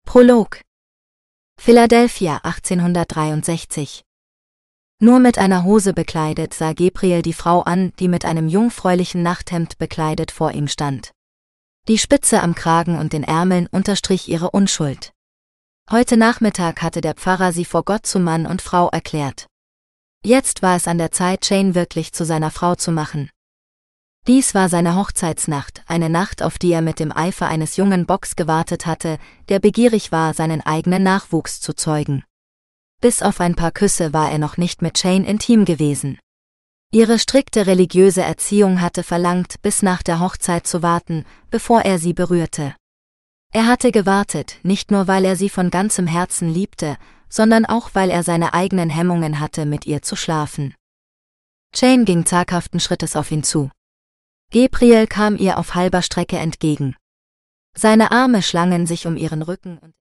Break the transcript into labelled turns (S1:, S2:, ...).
S1: Prolog. Philadelphia 1863. Nur mit einer Hose bekleidet sah Gabriel die Frau an, die mit einem jungfräulichen Nachthemd bekleidet vor ihm stand. Die Spitze am Kragen und den Ärmeln unterstrich ihre Unschuld. Heute Nachmittag hatte der Pfarrer sie vor Gott zu Mann und Frau erklärt. Jetzt war es an der Zeit, Jane wirklich zu seiner Frau zu machen. Dies war seine Hochzeitsnacht, eine Nacht, auf die er mit dem Eifer eines jungen Bocks gewartet hatte, der begierig war, seinen eigenen Nachwuchs zu zeugen. Bis auf ein paar Küsse war er noch nicht mit Jane intim gewesen. Ihre strikte religiöse Erziehung hatte verlangt, bis nach der Hochzeit zu warten, bevor er sie berührte. Er hatte gewartet, nicht nur weil er sie von ganzem Herzen liebte, sondern auch weil er seine eigenen Hemmungen hatte, mit ihr zu schlafen. Jane ging zaghaften Schrittes auf ihn zu. Gabriel kam ihr auf halber Strecke entgegen. Seine Arme schlangen sich um ihren Rücken und